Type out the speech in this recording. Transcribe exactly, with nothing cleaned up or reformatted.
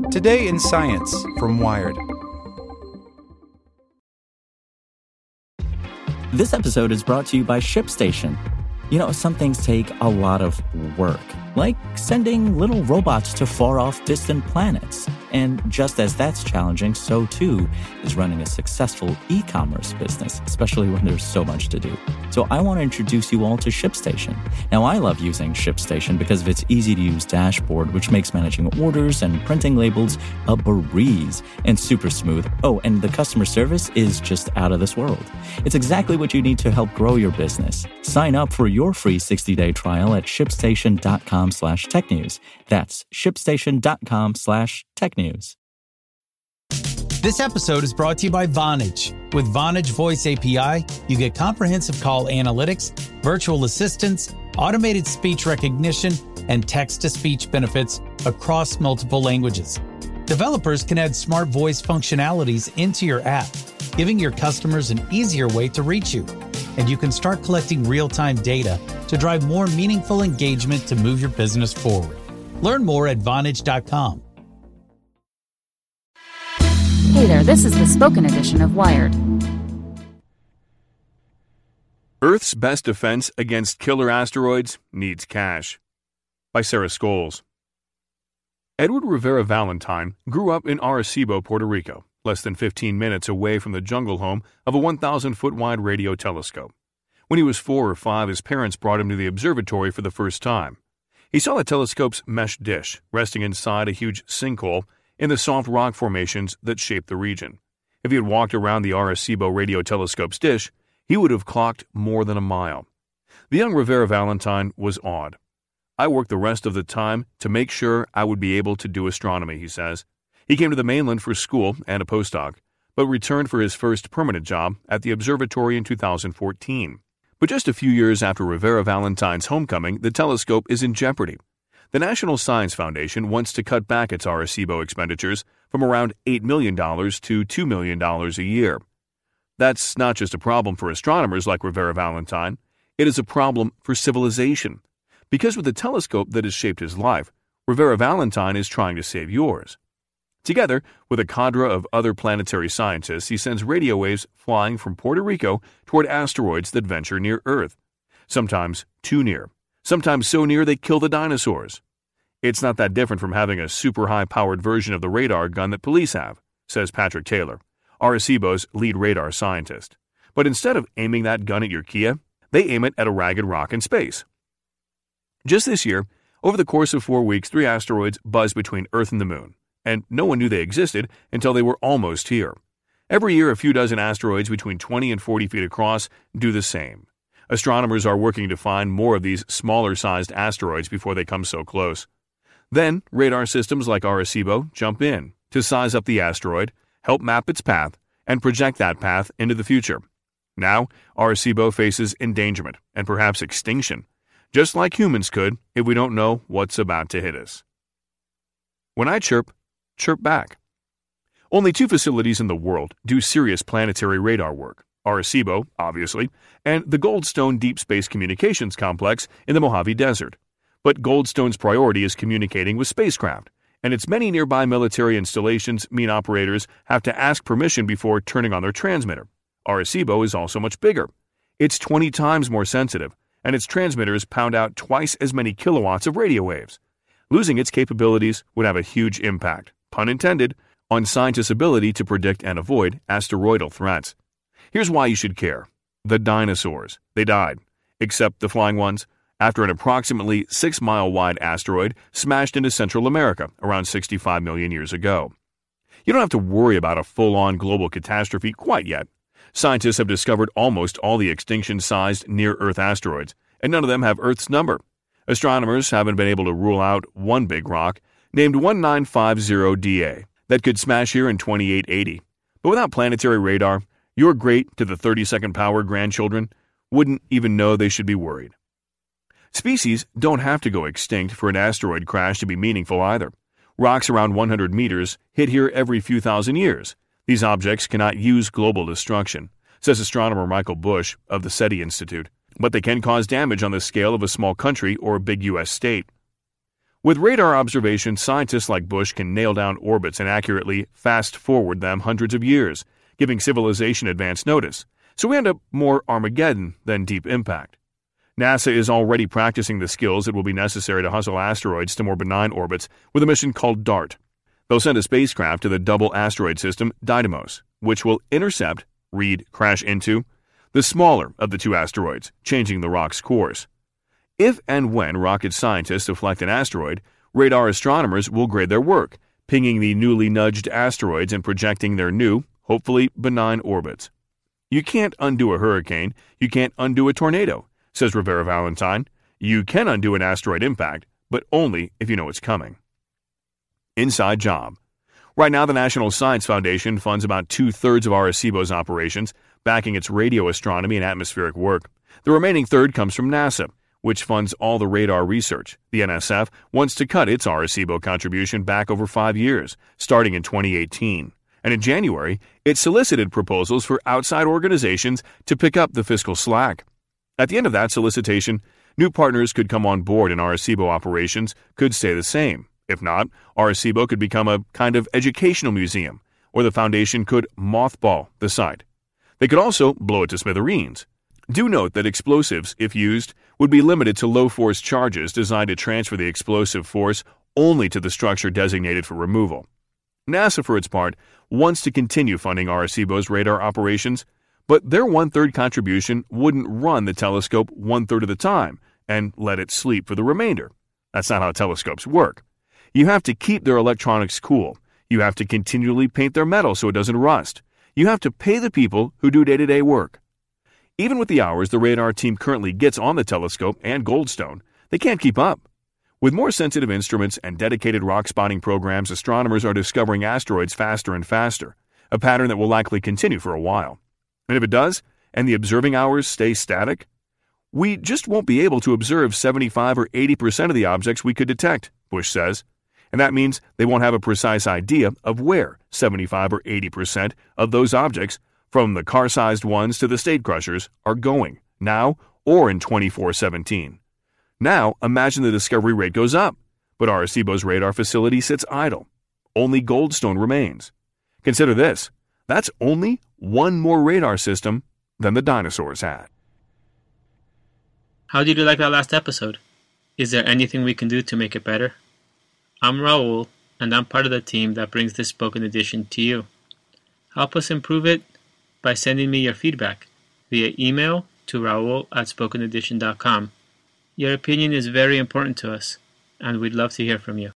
Today in Science from Wired. This episode is brought to you by ShipStation. You know, some things take a lot of work, like sending little robots to far-off distant planets. And just as that's challenging, so too is running a successful e-commerce business, especially when there's so much to do. So I want to introduce you all to ShipStation. Now, I love using ShipStation because of its easy-to-use dashboard, which makes managing orders and printing labels a breeze and super smooth. Oh, and the customer service is just out of this world. It's exactly what you need to help grow your business. Sign up for your free sixty-day trial at shipstation.com slash technews. That's shipstation.com slash technews. This episode is brought to you by Vonage. With Vonage Voice A P I, you get comprehensive call analytics, virtual assistants, automated speech recognition, and text-to-speech benefits across multiple languages. Developers can add smart voice functionalities into your app, giving your customers an easier way to reach you. And you can start collecting real-time data to drive more meaningful engagement to move your business forward. Learn more at vonage dot com. Hey there, this is the spoken edition of Wired. Earth's best defense against killer asteroids needs cash. By Sarah Scholes. Edward Rivera Valentine grew up in Arecibo, Puerto Rico, less than fifteen minutes away from the jungle home of a one thousand foot wide radio telescope. When he was four or five, his parents brought him to the observatory for the first time. He saw the telescope's mesh dish resting inside a huge sinkhole in the soft rock formations that shaped the region. If he had walked around the Arecibo radio telescope's dish, he would have clocked more than a mile. The young Rivera Valentine was awed. I worked the rest of the time to make sure I would be able to do astronomy, he says. He came to the mainland for school and a postdoc, but returned for his first permanent job at the observatory in two thousand fourteen. But just a few years after Rivera Valentine's homecoming, the telescope is in jeopardy. The National Science Foundation wants to cut back its Arecibo expenditures from around eight million dollars to two million dollars a year. That's not just a problem for astronomers like Rivera Valentine, it is a problem for civilization. Because with the telescope that has shaped his life, Rivera Valentine is trying to save yours. Together with a cadre of other planetary scientists, he sends radio waves flying from Puerto Rico toward asteroids that venture near Earth. Sometimes too near. Sometimes so near they kill the dinosaurs. It's not that different from having a super high-powered version of the radar gun that police have, says Patrick Taylor, Arecibo's lead radar scientist. But instead of aiming that gun at your Kia, they aim it at a ragged rock in space. Just this year, over the course of four weeks, three asteroids buzzed between Earth and the Moon, and no one knew they existed until they were almost here. Every year, a few dozen asteroids between twenty and forty feet across do the same. Astronomers are working to find more of these smaller-sized asteroids before they come so close. Then, radar systems like Arecibo jump in to size up the asteroid, help map its path, and project that path into the future. Now, Arecibo faces endangerment and perhaps extinction, just like humans could if we don't know what's about to hit us. When I chirp, chirp back. Only two facilities in the world do serious planetary radar work. Arecibo, obviously, and the Goldstone Deep Space Communications Complex in the Mojave Desert. But Goldstone's priority is communicating with spacecraft, and its many nearby military installations mean operators have to ask permission before turning on their transmitter. Arecibo is also much bigger. It's twenty times more sensitive, and its transmitters pound out twice as many kilowatts of radio waves. Losing its capabilities would have a huge impact, pun intended, on scientists' ability to predict and avoid asteroidal threats. Here's why you should care. The dinosaurs. They died. Except the flying ones, after an approximately six-mile-wide asteroid smashed into Central America around sixty-five million years ago. You don't have to worry about a full-on global catastrophe quite yet. Scientists have discovered almost all the extinction-sized near-Earth asteroids, and none of them have Earth's number. Astronomers haven't been able to rule out one big rock, named one nine five zero D A, that could smash here in twenty-eight eighty. But without planetary radar, your great to the thirty-second power grandchildren wouldn't even know they should be worried. Species don't have to go extinct for an asteroid crash to be meaningful either. Rocks around one hundred meters hit here every few thousand years. These objects cannot use global destruction, says astronomer Michael Bush of the SETI Institute, but they can cause damage on the scale of a small country or a big U S state. With radar observation, scientists like Bush can nail down orbits and accurately fast-forward them hundreds of years, giving civilization advance notice. So we end up more Armageddon than Deep Impact. NASA is already practicing the skills that will be necessary to hustle asteroids to more benign orbits with a mission called DART. They'll send a spacecraft to the double asteroid system Didymos, which will intercept, read, crash into, the smaller of the two asteroids, changing the rock's course. If and when rocket scientists deflect an asteroid, radar astronomers will grade their work, pinging the newly nudged asteroids and projecting their new, hopefully benign orbits. You can't undo a hurricane, you can't undo a tornado, says Rivera Valentine. You can undo an asteroid impact, but only if you know it's coming. Inside job. Right now, the National Science Foundation funds about two-thirds of Arecibo's operations, backing its radio astronomy and atmospheric work. The remaining third comes from NASA, which funds all the radar research. The N S F wants to cut its Arecibo contribution back over five years, starting in twenty eighteen. And in January, it solicited proposals for outside organizations to pick up the fiscal slack. At the end of that solicitation, new partners could come on board and Arecibo operations could stay the same. If not, Arecibo could become a kind of educational museum, or the foundation could mothball the site. They could also blow it to smithereens. Do note that explosives, if used, would be limited to low-force charges designed to transfer the explosive force only to the structure designated for removal. NASA, for its part, wants to continue funding Arecibo's radar operations, but their one-third contribution wouldn't run the telescope one-third of the time and let it sleep for the remainder. That's not how telescopes work. You have to keep their electronics cool. You have to continually paint their metal so it doesn't rust. You have to pay the people who do day-to-day work. Even with the hours the radar team currently gets on the telescope and Goldstone, they can't keep up. With more sensitive instruments and dedicated rock-spotting programs, astronomers are discovering asteroids faster and faster, a pattern that will likely continue for a while. And if it does, and the observing hours stay static, we just won't be able to observe seventy-five or eighty percent of the objects we could detect, Bush says. And that means they won't have a precise idea of where seventy-five or eighty percent of those objects, from the car-sized ones to the state crushers, are going, now or in twenty-four seventeen. Now, imagine the discovery rate goes up, but Arecibo's radar facility sits idle. Only Goldstone remains. Consider this, that's only one more radar system than the dinosaurs had. How did you like that last episode? Is there anything we can do to make it better? I'm Raul, and I'm part of the team that brings this spoken edition to you. Help us improve it by sending me your feedback via email to raul at spoken edition dot com. Your opinion is very important to us, and we'd love to hear from you.